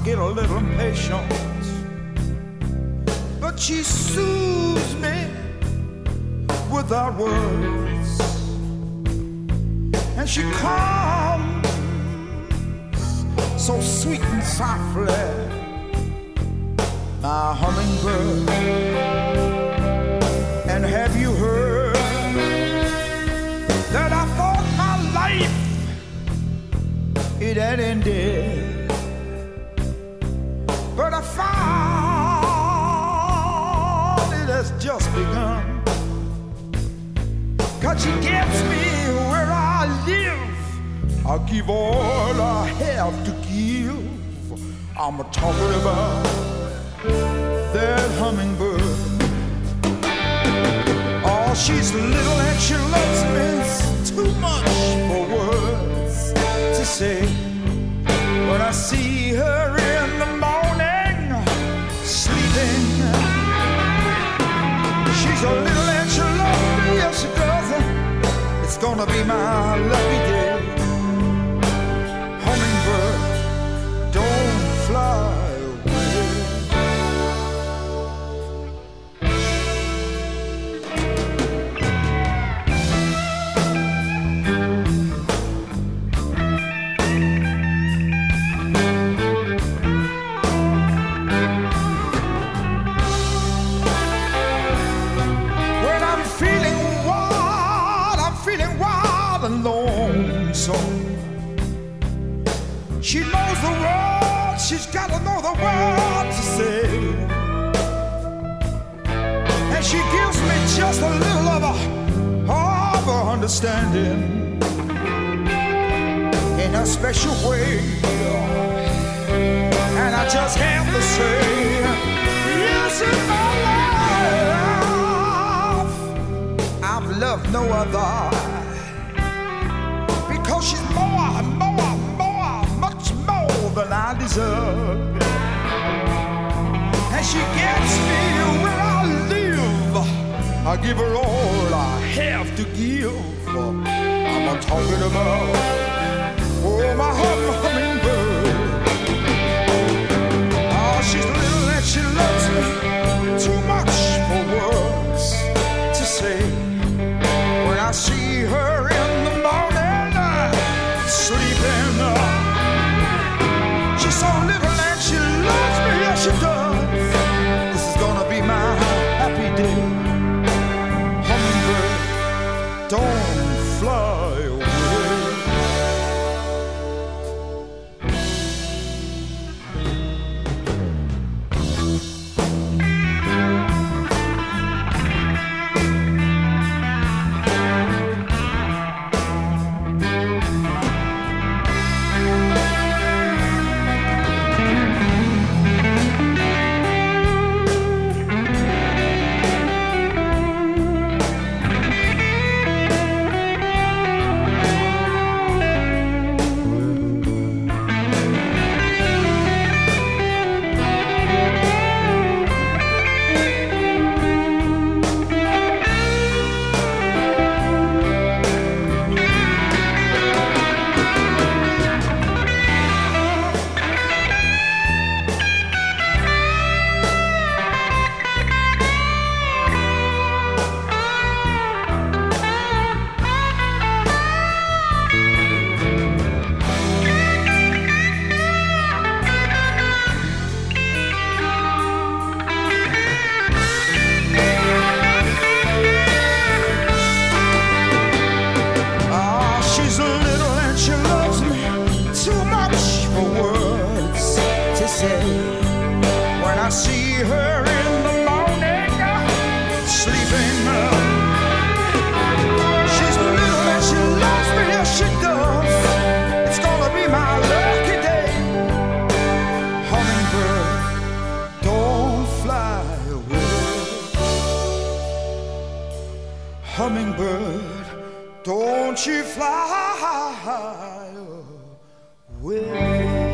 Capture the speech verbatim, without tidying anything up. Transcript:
get a little impatient, but she soothes me without words, and she comes so sweet and softly, my hummingbird. And have you heard that I thought my life it had ended, but I found it has just begun. 'Cause she gets me where I live, I give all I have to give. I'm talking about that hummingbird. Oh, she's little and she loves me too much for words to say. When I see her in the morning sleeping, she's a little and she loves me, yes she does. It's gonna be my lucky day. Hummingbird, don't fly. She knows the words, she's got to know the words to say. And she gives me just a little of a, of her understanding in a special way. And I just have to say, yes, in my life, I've loved no other. Because she's more, more, more, much more than I deserve. And she gets me where I live. I give her all I have to give. I'm not talking about, oh, my hum hummingbird. Oh, she's little and she loves me too much for words to say. When I see her in the morning sleeping, she's so little and she loves me, yes she does. This is gonna be my happy day. Hummingbird, don't fly away. When I see her in the morning sleeping, she's little and she loves me, yes she does. It's gonna be my lucky day. Hummingbird, don't fly away. Hummingbird, don't you fly away.